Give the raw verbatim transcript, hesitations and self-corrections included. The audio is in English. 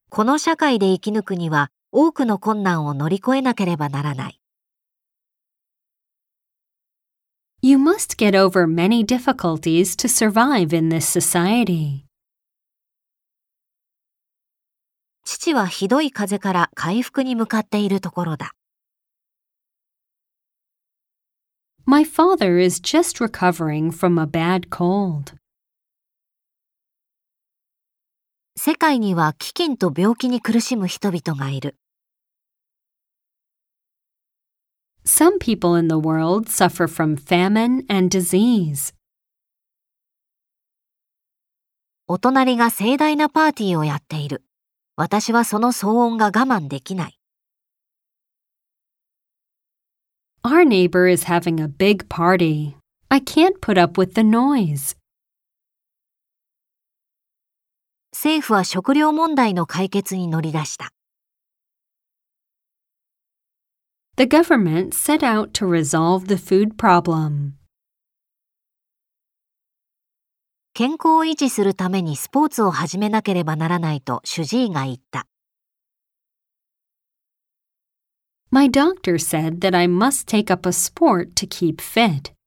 この社会で生き抜くには多くの困難を乗り越えなければならない。 You must get over many difficulties to survive in this society. 父はひどい風邪から回復に向かっているところだ。 My father is just recovering from a bad cold. 世界には飢饉と病気に苦しむ人々がいる。 Some people in the world suffer from famine and disease. お隣が盛大なパーティーをやっている。私はその騒音が我慢できない。 Our neighbor is having a big party. I can't put up with the noise. 政府は食料問題の解決に乗り出した。 The government set out to resolve the food problem. 健康を維持するためにスポーツを始めなければならないと主治医が言った。 My doctor said that I must take up a sport to keep fit.